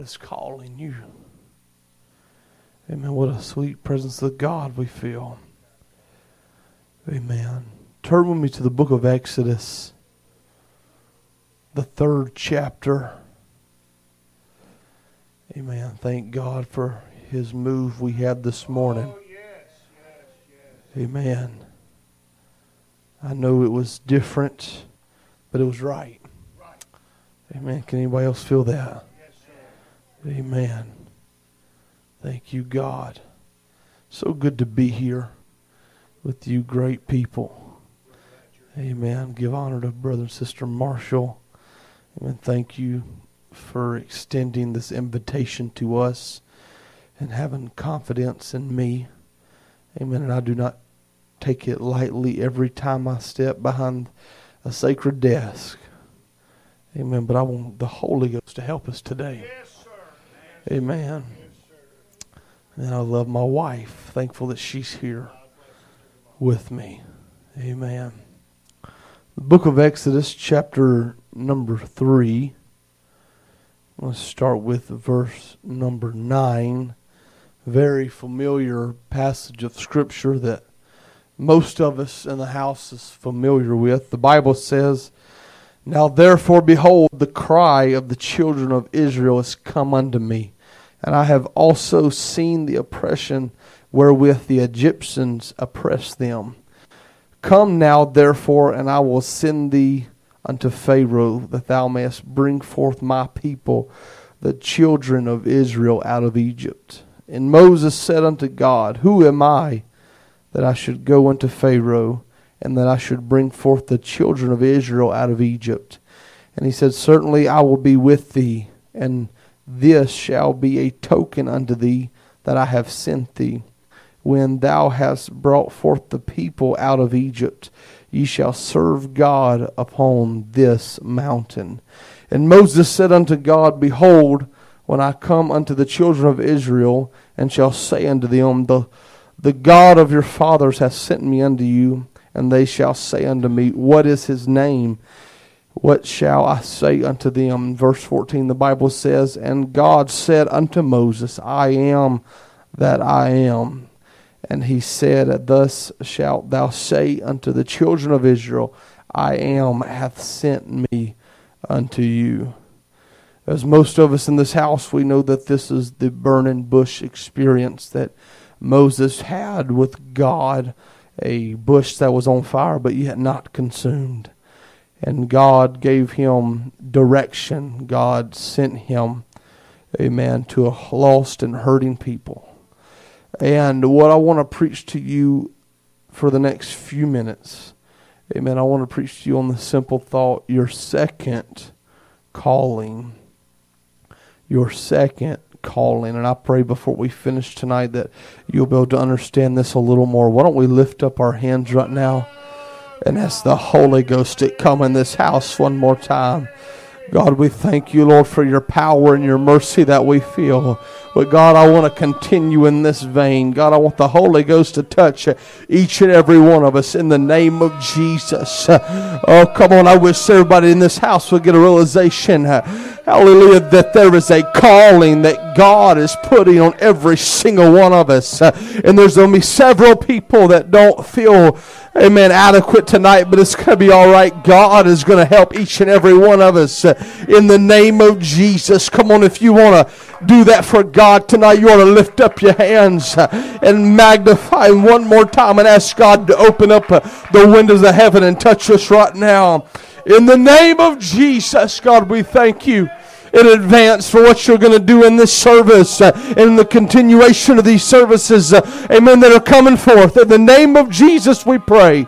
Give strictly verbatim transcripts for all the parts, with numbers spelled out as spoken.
is calling you. Amen. What a sweet presence of God we feel. Amen. Turn with me to the book of Exodus, the third chapter. Amen. Thank God for His move we had this morning. Oh, yes, yes, yes. Amen. I know it was different, but it was right. Right. Amen. Can anybody else feel that? Yes, sir. Amen. Thank you, God. So good to be here with you great people. Amen. Give honor to Brother and Sister Marshall. Amen. Thank you for extending this invitation to us and having confidence in me. Amen. And I do not take it lightly every time I step behind a sacred desk. Amen. But I want the Holy Ghost to help us today. Yes, sir. Amen. And I love my wife. Thankful that she's here with me. Amen. The book of Exodus, chapter number three. Let's start with verse number nine. Very familiar passage of Scripture that most of us in the house is familiar with. The Bible says, "Now therefore, behold, the cry of the children of Israel is come unto me. And I have also seen the oppression wherewith the Egyptians oppress them. Come now, therefore, and I will send thee unto Pharaoh, that thou mayest bring forth my people, the children of Israel, out of Egypt. And Moses said unto God, Who am I, that I should go unto Pharaoh, and that I should bring forth the children of Israel out of Egypt? And he said, Certainly I will be with thee, and this shall be a token unto thee that I have sent thee. When thou hast brought forth the people out of Egypt, ye shall serve God upon this mountain. And Moses said unto God, Behold, when I come unto the children of Israel, and shall say unto them, The, the God of your fathers hath sent me unto you, and they shall say unto me, What is his name? What shall I say unto them?" Verse fourteen, the Bible says, "And God said unto Moses, I am that I am. And he said, Thus shalt thou say unto the children of Israel, I am hath sent me unto you." As most of us in this house, we know that this is the burning bush experience that Moses had with God, a bush that was on fire but yet not consumed. And God gave him direction. God sent him, amen, to a lost and hurting people. And what I want to preach to you for the next few minutes, amen, I want to preach to you on the simple thought, your second calling. Your second calling. And I pray before we finish tonight that you'll be able to understand this a little more. Why don't we lift up our hands right now and ask the Holy Ghost to come in this house one more time. God, we thank you, Lord, for your power and your mercy that we feel. But God, I want to continue in this vein. God, I want the Holy Ghost to touch each and every one of us in the name of Jesus. Oh, come on. I wish everybody in this house would get a realization, hallelujah, that there is a calling that God is putting on every single one of us. And there's going to be several people that don't feel, amen, adequate tonight, but it's going to be all right. God is going to help each and every one of us in the name of Jesus. Come on, if you want to do that for God tonight, you want to lift up your hands and magnify one more time and ask God to open up the windows of heaven and touch us right now. In the name of Jesus, God, we thank you in advance for what you're going to do in this service uh, and in the continuation of these services, uh, amen, that are coming forth. In the name of Jesus, we pray.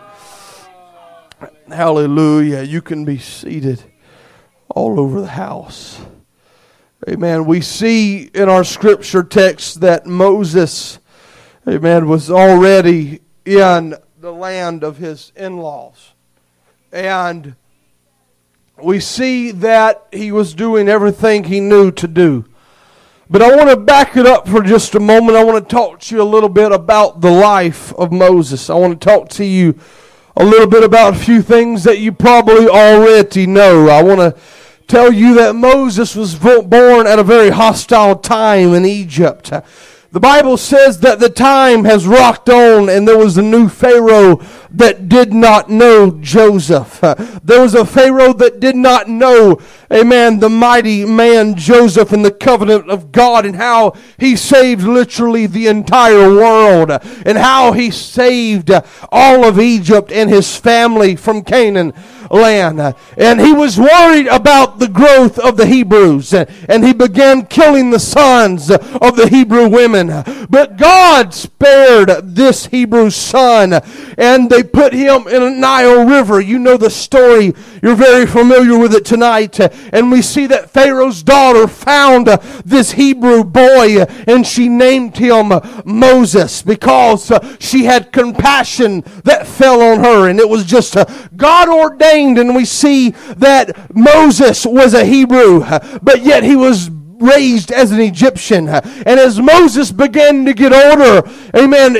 Hallelujah. You can be seated all over the house. Amen. We see in our scripture text that Moses, amen, was already in the land of his in-laws. And we see that he was doing everything he knew to do. But I want to back it up for just a moment. I want to talk to you a little bit about the life of Moses. I want to talk to you a little bit about a few things that you probably already know. I want to tell you that Moses was born at a very hostile time in Egypt. The Bible says that the time has rocked on and there was a new Pharaoh that did not know Joseph. There was a Pharaoh that did not know, amen, the mighty man Joseph and the covenant of God and how he saved literally the entire world and how he saved all of Egypt and his family from Canaan land. And he was worried about the growth of the Hebrews, and he began killing the sons of the Hebrew women. But God spared this Hebrew son, and they put him in a Nile River. You know the story. You're very familiar with it tonight. And we see that Pharaoh's daughter found this Hebrew boy, and she named him Moses because she had compassion that fell on her, and it was just God ordained. And we see that Moses was a Hebrew, but yet he was raised as an Egyptian. And as Moses began to get older, amen,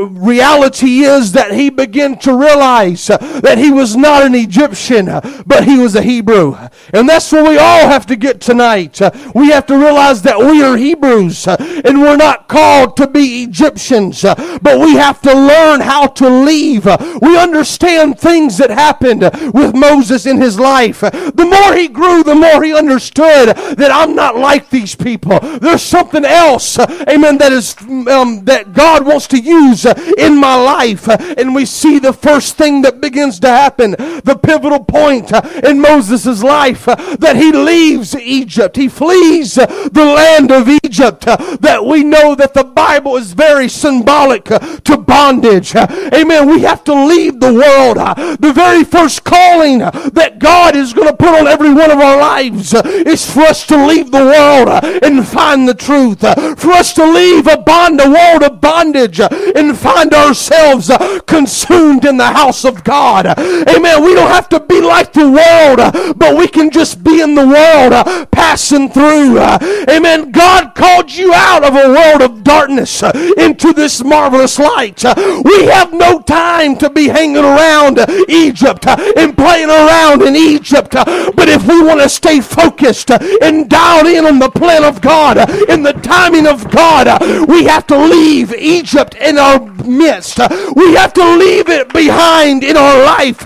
reality is that he began to realize that he was not an Egyptian, but he was a Hebrew. And that's what we all have to get tonight. We have to realize that we are Hebrews, and we're not called to be Egyptians, but we have to learn how to leave. We understand things that happened with Moses in his life. The more he grew, the more he understood that I'm not like these people. There's something else, amen, that is um, that God wants to use in my life. And we see the first thing that begins to happen, the pivotal point in Moses' life, that he leaves Egypt. He flees the land of Egypt. That we know that the Bible is very symbolic to bondage. Amen. We have to leave the world. The very first calling that God is going to put on every one of our lives is for us to leave the world and find the truth. For us to leave a bond, a world of bondage, and find ourselves consumed in the house of God. Amen. We don't have to be like the world, but we can just be in the world, passing through. Amen. God called you out of a world of darkness into this marvelous light. We have no time to be hanging around Egypt and playing around in Egypt. But if we want to stay focused and dialed in on the plan of God, in the timing of God, we have to leave Egypt in our midst. We have to leave it behind in our life.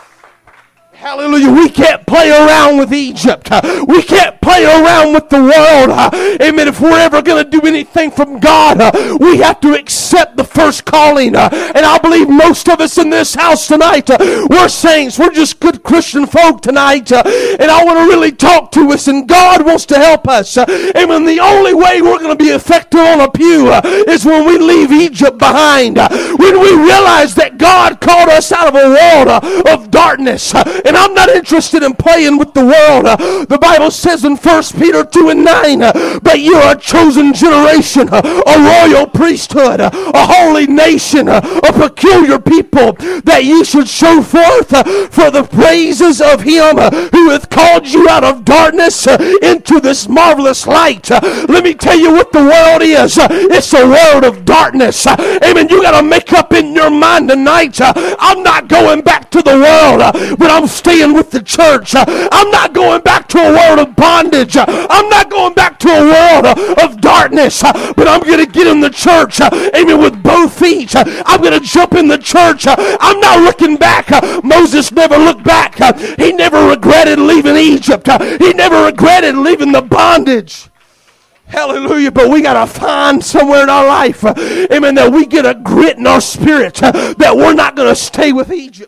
Hallelujah. We can't play around with Egypt. We can't play around with the world. Amen. If we're ever going to do anything from God, we have to accept the first calling. And I believe most of us in this house tonight, we're saints. We're just good Christian folk tonight. And I want to really talk to us, and God wants to help us. Amen. The only way we're going to be effective on a pew is when we leave Egypt behind. When we realize that God called us out of a world of darkness. And I'm not interested in playing with the world. Uh, the Bible says in First Peter two and nine, uh, but you are a chosen generation, uh, a royal priesthood, uh, a holy nation, uh, a peculiar people, that you should show forth uh, for the praises of him uh, who hath called you out of darkness uh, into this marvelous light. Uh, let me tell you what the world is. Uh, it's a world of darkness. Uh, amen. You got to make up in your mind tonight. Uh, I'm not going back to the world, uh, but I'm staying with the church. I'm not going back to a world of bondage. I'm not going back to a world of darkness, but I'm going to get in the church, amen, with both feet. I'm going to jump in the church. I'm not looking back. Moses never looked back. He never regretted leaving Egypt. He never regretted leaving the bondage. Hallelujah. But we got to find somewhere in our life, amen, that we get a grit in our spirit, that we're not going to stay with Egypt.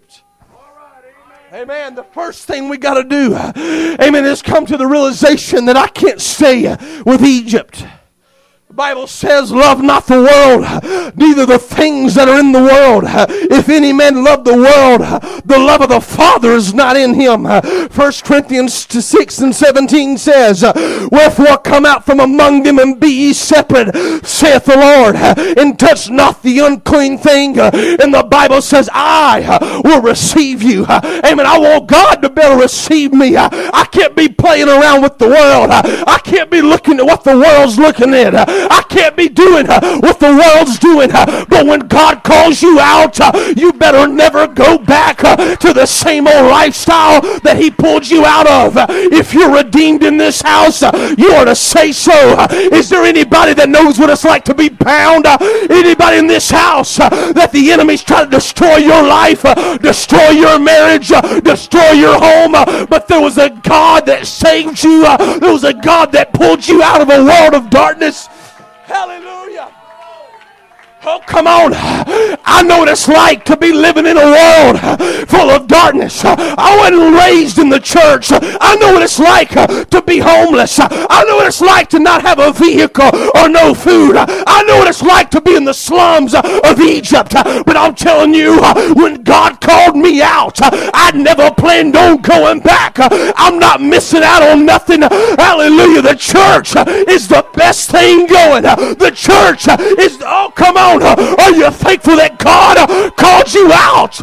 Amen. The first thing we got to do, amen, is come to the realization that I can't stay with Egypt. The Bible says, love not the world, neither the things that are in the world. If any man love the world, the love of the Father is not in him. First Corinthians six and seventeen says, wherefore come out from among them and be ye separate, saith the Lord, and touch not the unclean thing. And the Bible says, I will receive you. Amen. I want God to better receive me. I can't be playing around with the world. I can't be looking at what the world's looking at. I can't be doing what the world's doing. But when God calls you out, you better never go back to the same old lifestyle that he pulled you out of. If you're redeemed in this house, you ought to say so. Is there anybody that knows what it's like to be bound? Anybody in this house that the enemy's trying to destroy your life, destroy your marriage, destroy your home, but there was a God that saved you. There was a God that pulled you out of a world of darkness. Hallelujah. Oh, come on. I know what it's like to be living in a world full of darkness. I wasn't raised in the church. I know what it's like to be homeless. I know what it's like to not have a vehicle or no food. I know what it's like to be in the slums of Egypt. But I'm telling you, when God called me out, I never planned on going back. I'm not missing out on nothing. Hallelujah. The church is the best thing going. The church is, oh, come on. Are you thankful that God called you out?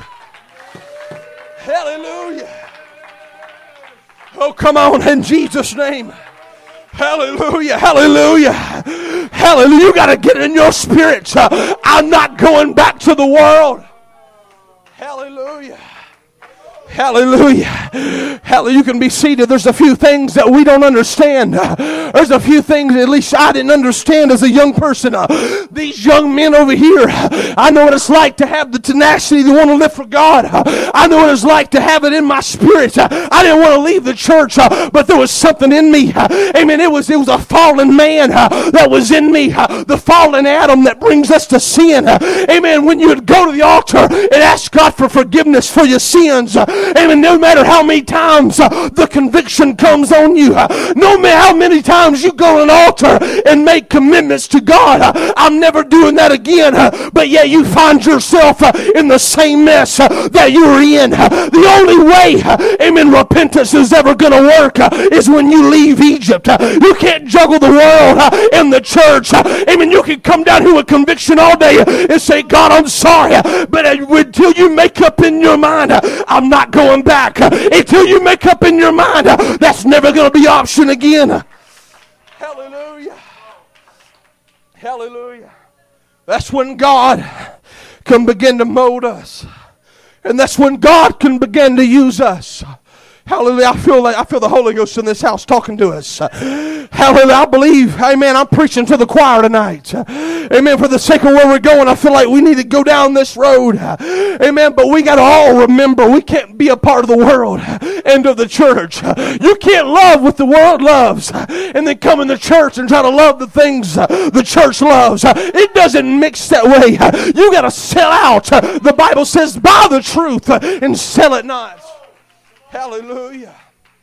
Hallelujah. Oh, come on, in Jesus' name. Hallelujah, hallelujah, hallelujah. You got to get in your spirit. I'm not going back to the world. Hallelujah. Hallelujah. Hallelujah. You can be seated. There's a few things that we don't understand. There's a few things at least I didn't understand as a young person. These young men over here, I know what it's like to have the tenacity to want to live for God. I know what it's like to have it in my spirit. I didn't want to leave the church, but there was something in me. Amen. It was, it was a fallen man that was in me. The fallen Adam that brings us to sin. Amen. When you would go to the altar and ask God for forgiveness for your sins, amen, no matter how many times uh, the conviction comes on you, uh, no matter how many times you go to an altar and make commitments to God, uh, I'm never doing that again, uh, but yet you find yourself uh, in the same mess uh, that you were in. Uh, the only way, uh, amen, repentance is ever going to work uh, is when you leave Egypt. Uh, you can't juggle the world uh, in the church. Uh, amen, you can come down here with conviction all day uh, and say, God, I'm sorry, uh, but uh, until you make up in your mind, uh, I'm not going back. Until you make up in your mind, that's never going to be option again. Hallelujah. Hallelujah. That's when God can begin to mold us. And that's when God can begin to use us. Hallelujah. I feel like I feel the Holy Ghost in this house talking to us. Hallelujah. I believe, amen, I'm preaching to the choir tonight. Amen. For the sake of where we're going, I feel like we need to go down this road. Amen. But we got to all remember we can't be a part of the world and of the church. You can't love what the world loves and then come in the church and try to love the things the church loves. It doesn't mix that way. You got to sell out. The Bible says, buy the truth and sell it not. Hallelujah.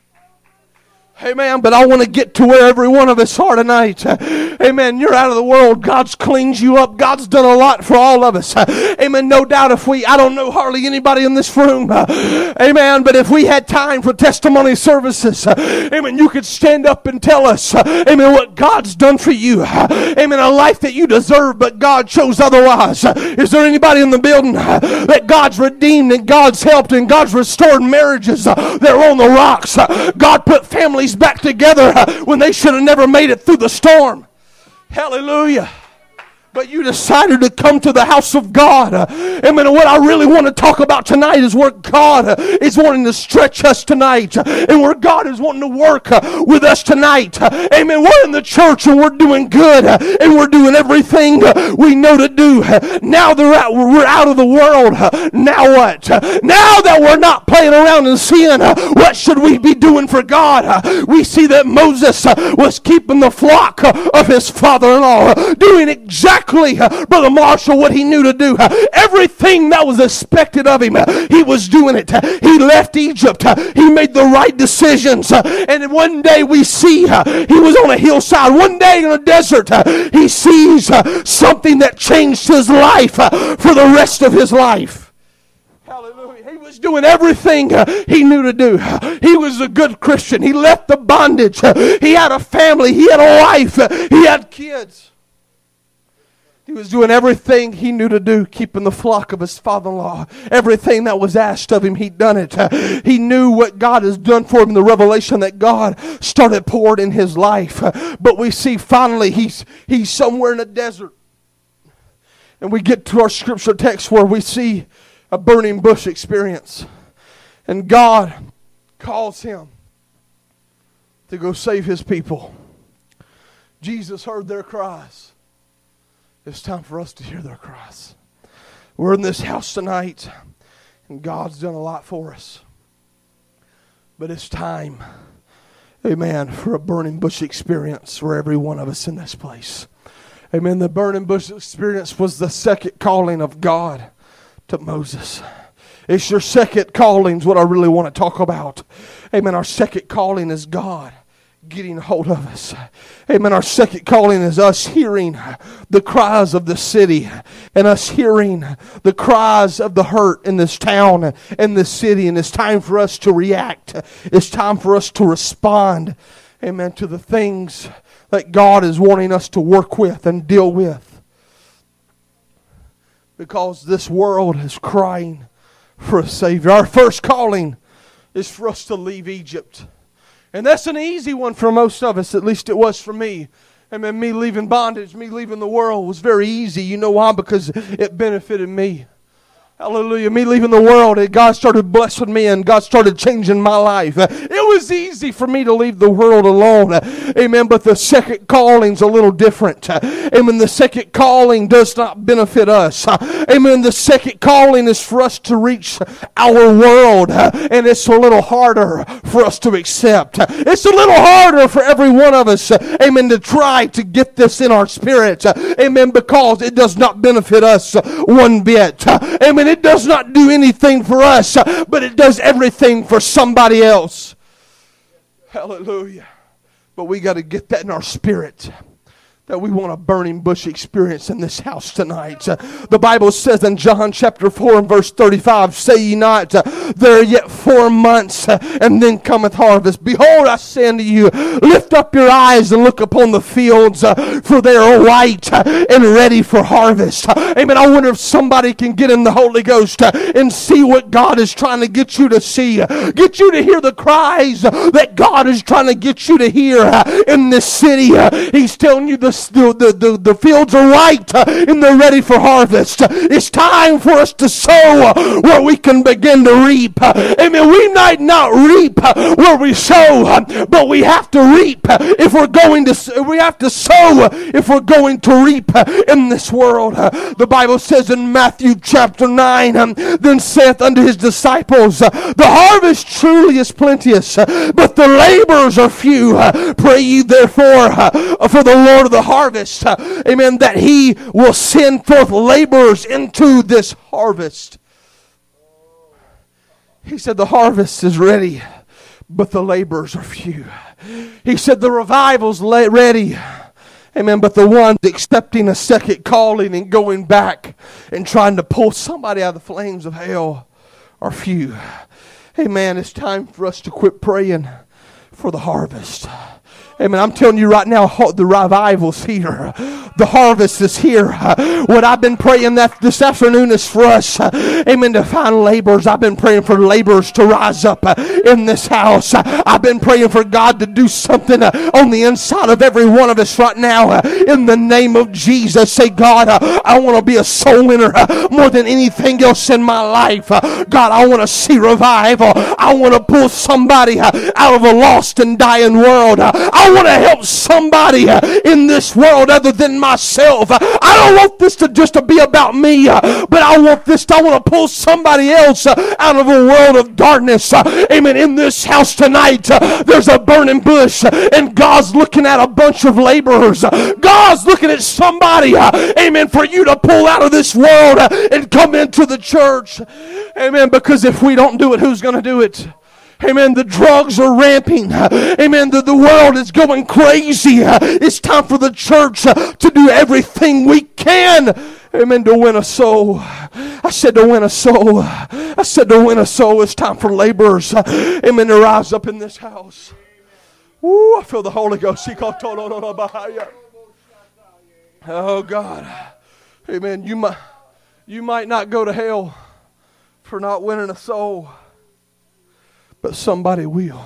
Amen. But I want to get to where every one of us are tonight. Amen. You're out of the world. God's cleaned you up. God's done a lot for all of us. Amen. No doubt if we, I don't know hardly anybody in this room. Amen. But if we had time for testimony services, amen, you could stand up and tell us, amen, what God's done for you. Amen. A life that you deserve, but God chose otherwise. Is there anybody in the building that God's redeemed and God's helped and God's restored marriages that are on the rocks? God put families back together when they should have never made it through the storm. Hallelujah. But you decided to come to the house of God. Uh, amen. And what I really want to talk about tonight is where God uh, is wanting to stretch us tonight. Uh, and where God is wanting to work uh, with us tonight. Uh, amen. We're in the church and we're doing good. Uh, and we're doing everything uh, we know to do. Uh, now they're out, we're out of the world. Uh, now what? Uh, now that we're not playing around in sin, uh, what should we be doing for God? Uh, we see that Moses uh, was keeping the flock uh, of his father-in-law. Uh, doing exactly Uh, Brother Marshall, what he knew to do. Uh, everything that was expected of him, uh, he was doing it. Uh, he left Egypt. Uh, he made the right decisions. Uh, and one day we see uh, he was on a hillside. One day in a desert, uh, he sees uh, something that changed his life uh, for the rest of his life. Hallelujah. He was doing everything uh, he knew to do. He was a good Christian. He left the bondage. Uh, he had a family. He had a wife. Uh, he had kids. He was doing everything he knew to do, keeping the flock of his father-in-law. Everything that was asked of him, he'd done it. He knew what God has done for him, the revelation that God started poured in his life. But we see finally he's, he's somewhere in a desert. And we get to our scripture text where we see a burning bush experience. And God calls him to go save his people. Jesus heard their cries. It's time for us to hear their cries. We're in this house tonight, and God's done a lot for us. But it's time, amen, for a burning bush experience for every one of us in this place. Amen. The burning bush experience was the second calling of God to Moses. It's your second calling is what I really want to talk about. Amen. Our second calling is God getting a hold of us. Amen. Our second calling is us hearing the cries of the city and us hearing the cries of the hurt in this town and this city. And it's time for us to react. It's time for us to respond. Amen. To the things that God is wanting us to work with and deal with. Because this world is crying for a Savior. Our first calling is for us to leave Egypt. And that's an easy one for most of us. At least it was for me. Amen. Me leaving bondage, me leaving the world was very easy. You know why? Because it benefited me. Hallelujah. Me leaving the world, and God started blessing me and God started changing my life. It was easy for me to leave the world alone. Amen. But the second calling's a little different. Amen. The second calling does not benefit us. Amen. The second calling is for us to reach our world. And it's a little harder for us to accept. It's a little harder for every one of us. Amen. To try to get this in our spirit. Amen. Because it does not benefit us one bit. Amen. It does not do anything for us, but it does everything for somebody else. Hallelujah. But we got to get that in our spirit, that we want a burning bush experience in this house tonight. Uh, the Bible says in John chapter four and verse thirty-five, say ye not, uh, there are yet four months, uh, and then cometh harvest. Behold, I say unto you, lift up your eyes and look upon the fields, uh, for they are white uh, and ready for harvest. Uh, amen. I wonder if somebody can get in the Holy Ghost uh, and see what God is trying to get you to see. Uh, get you to hear the cries uh, that God is trying to get you to hear uh, in this city. Uh, he's telling you the The, the, the, the fields are white uh, and they're ready for harvest. Uh, it's time for us to sow uh, where we can begin to reap. Uh, amen. We might not reap uh, where we sow, uh, but we have to reap uh, if we're going to. We have to sow uh, if we're going to reap uh, in this world. Uh, the Bible says in Matthew chapter nine, um, then saith unto his disciples, uh, the harvest truly is plenteous, uh, but the laborers are few. Uh, pray ye therefore uh, for the Lord of the harvest, uh, amen, that he will send forth laborers into this harvest. He said the harvest is ready, but the laborers are few. He said the revival's ready, amen, but the ones accepting a second calling and going back and trying to pull somebody out of the flames of hell are few. Amen. It's time for us to quit praying for the harvest. Amen. I'm telling you right now, the revival's here. The harvest is here. What I've been praying that this afternoon is for us, amen, to find laborers. I've been praying for laborers to rise up in this house. I've been praying for God to do something on the inside of every one of us right now. In the name of Jesus, say, God, I want to be a soul winner more than anything else in my life. God, I want to see revival. I want to pull somebody out of a lost and dying world. I want to help somebody in this world other than myself. I don't want this to just to be about me, but I want this to, I want to pull somebody else out of a world of darkness. Amen. In this house tonight, there's a burning bush, and God's looking at a bunch of laborers. God's looking at somebody, amen, for you to pull out of this world and come into the church. Amen. Because if we don't do it, who's going to do it? Amen. The drugs are ramping. Amen. The, the world is going crazy. It's time for the church to do everything we can. Amen. To win a soul. I said to win a soul. I said to win a soul. It's time for laborers. Amen. To rise up in this house. Woo, I feel the Holy Ghost. Oh God. Amen. You might, you might not go to hell for not winning a soul, but somebody will.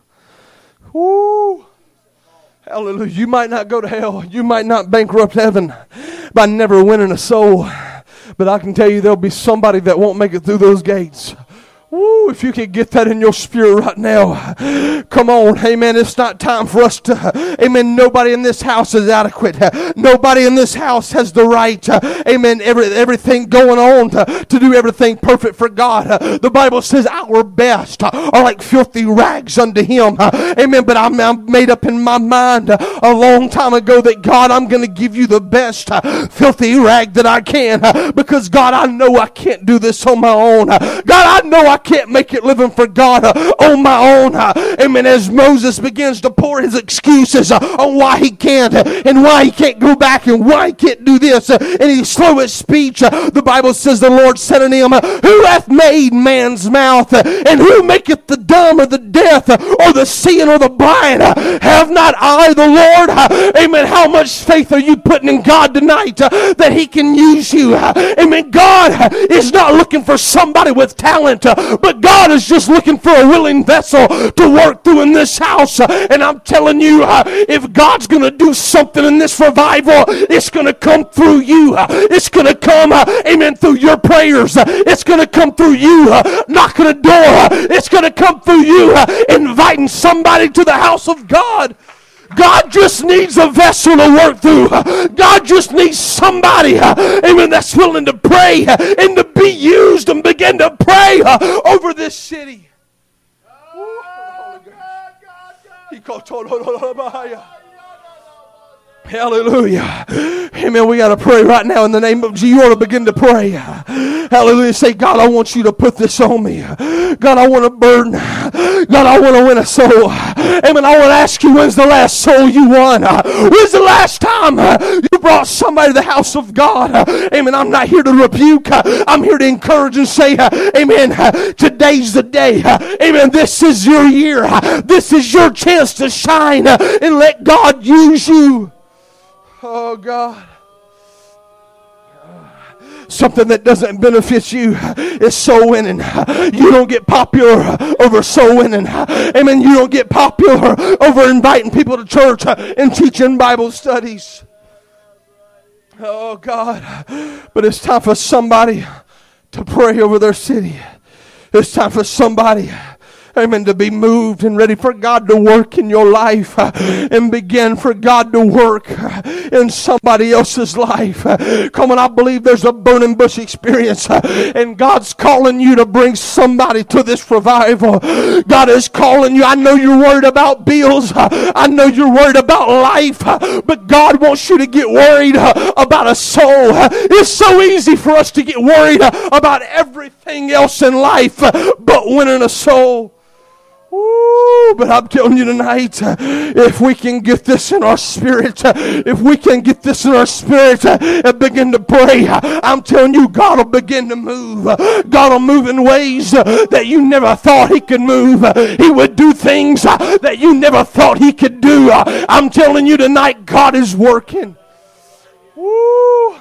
Woo! Hallelujah. You might not go to hell. You might not bankrupt heaven by never winning a soul, but I can tell you there'll be somebody that won't make it through those gates. Woo, if you can get that in your spirit right now. Come on, amen. It's not time for us to, amen, nobody in this house is adequate. Nobody in this house has the right, amen, every, everything going on to, to do everything perfect for God. The Bible says our best are like filthy rags unto Him. Amen, but I'm, I'm made up in my mind a long time ago that God, I'm going to give you the best filthy rag that I can, because God, I know I can't do this on my own. God, I know I can't make it living for God uh, on my own. Uh, amen. As Moses begins to pour his excuses uh, on why he can't uh, and why he can't go back and why he can't do this, uh, and he's slow at speech, uh, the Bible says the Lord said unto him, uh, who hath made man's mouth, uh, and who maketh the dumb or the deaf, uh, or the seeing or the blind? Uh, have not I the Lord? Uh, amen. How much faith are you putting in God tonight uh, that He can use you? Uh, amen. God uh, is not looking for somebody with talent, uh, but God is just looking for a willing vessel to work through in this house. And I'm telling you, uh, if God's going to do something in this revival, it's going to come through you. Uh, it's going to come, uh, amen, through your prayers. Uh, it's going to come through you uh, knocking a door. Uh, it's going to come through you uh, inviting somebody to the house of God. God just needs a vessel to work through. God just needs somebody, amen, that's willing to pray and to be used and begin to pray over this city. Hallelujah. Amen. We got to pray right now in the name of Jesus. You ought to begin to pray. Hallelujah. Say, God, I want you to put this on me. God, I want a burden. God, I want to win a soul. Amen. I want to ask you, when's the last soul you won? When's the last time you brought somebody to the house of God? Amen. I'm not here to rebuke. I'm here to encourage and say, amen, today's the day. Amen. This is your year. This is your chance to shine and let God use you. Oh, God. Something that doesn't benefit you is soul winning. You don't get popular over soul winning. Amen. You don't get popular over inviting people to church and teaching Bible studies. Oh, God. But it's time for somebody to pray over their city. It's time for somebody, amen, to be moved and ready for God to work in your life uh, and begin for God to work uh, in somebody else's life. Uh, come on, I believe there's a burning bush experience uh, and God's calling you to bring somebody to this revival. God is calling you. I know you're worried about bills. Uh, I know you're worried about life, uh, but God wants you to get worried uh, about a soul. Uh, it's so easy for us to get worried uh, about everything else in life uh, but winning a soul. Ooh, but I'm telling you tonight, uh, if we can get this in our spirit, uh, if we can get this in our spirit uh, and begin to pray, uh, I'm telling you, God will begin to move. Uh, God will move in ways uh, that you never thought He could move. Uh, he would do things uh, that you never thought He could do. Uh, I'm telling you tonight, God is working. Woo!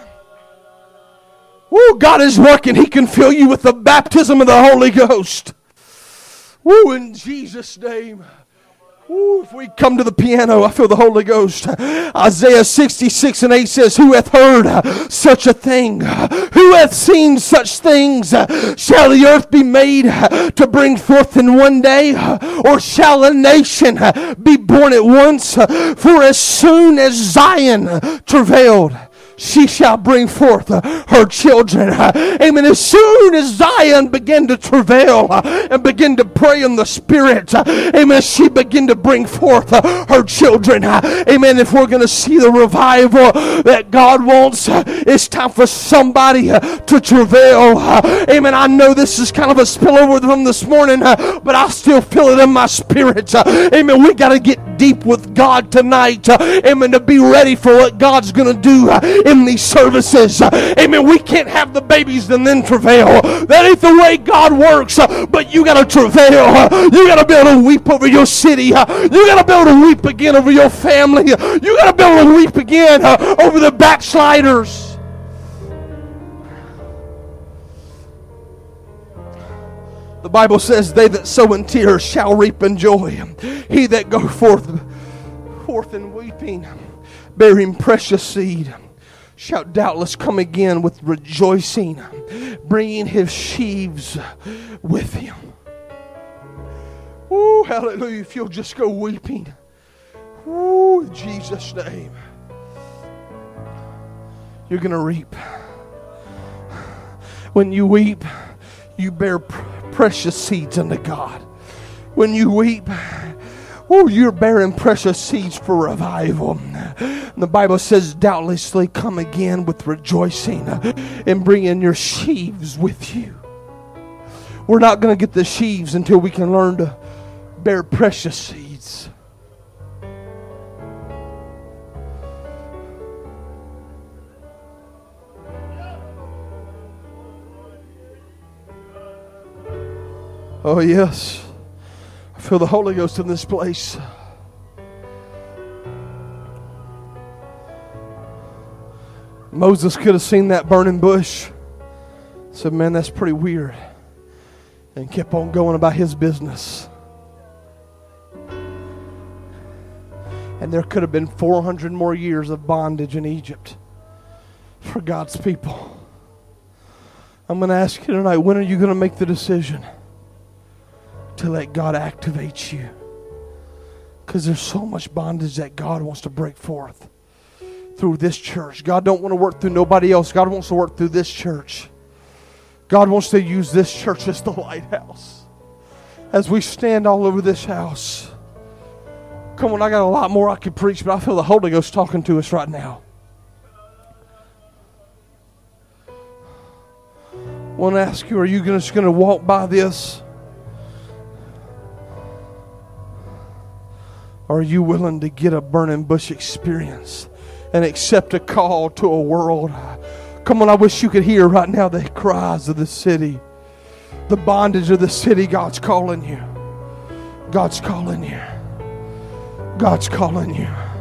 Woo, God is working. He can fill you with the baptism of the Holy Ghost. Woo, in Jesus' name. Woo, if we come to the piano, I feel the Holy Ghost. Isaiah sixty-six and eight says, who hath heard such a thing? Who hath seen such things? Shall the earth be made to bring forth in one day? Or shall a nation be born at once? For as soon as Zion travailed, she shall bring forth uh, her children. Uh, amen. As soon as Zion began to travail uh, and begin to pray in the Spirit, uh, amen, she began to bring forth uh, her children. Uh, amen. If we're going to see the revival that God wants, uh, it's time for somebody uh, to travail. Uh, amen. I know this is kind of a spillover from this morning, uh, but I still feel it in my spirit. Uh, amen. We got to get deep with God tonight. Uh, amen. To be ready for what God's going to do uh, in these services. Uh, amen. We can't have the babies and then travail. That ain't the way God works. Uh, but you got to travail. Uh, you got to be able to weep over your city. Uh, you got to be able to weep again over your family. Uh, you got to be able to weep again uh, over the backsliders. The Bible says, they that sow in tears shall reap in joy. He that go forth, forth in weeping, bearing precious seed, shall doubtless come again with rejoicing, bringing his sheaves with him. Ooh, hallelujah. If you'll just go weeping. Ooh, in Jesus' name. You're going to reap. When you weep, you bear pr- precious seeds unto God. When you weep, oh, you're bearing precious seeds for revival. And the Bible says, doubtlessly come again with rejoicing and bring in your sheaves with you. We're not going to get the sheaves until we can learn to bear precious seeds. Oh, yes. I feel the Holy Ghost in this place. Moses could have seen that burning bush. Said, man, that's pretty weird. And kept on going about his business. And there could have been four hundred more years of bondage in Egypt for God's people. I'm going to ask you tonight, when are you going to make the decision to let God activate you? Because there's so much bondage that God wants to break forth through this church. God don't want to work through nobody else. God wants to work through this church. God wants to use this church as the lighthouse. As we stand all over this house. Come on, I got a lot more I could preach, but I feel the Holy Ghost talking to us right now. I want to ask you, are you just going to walk by this? Or are you willing to get a burning bush experience and accept a call to a world? Come on, I wish you could hear right now the cries of the city. The bondage of the city. God's calling you. God's calling you. God's calling you.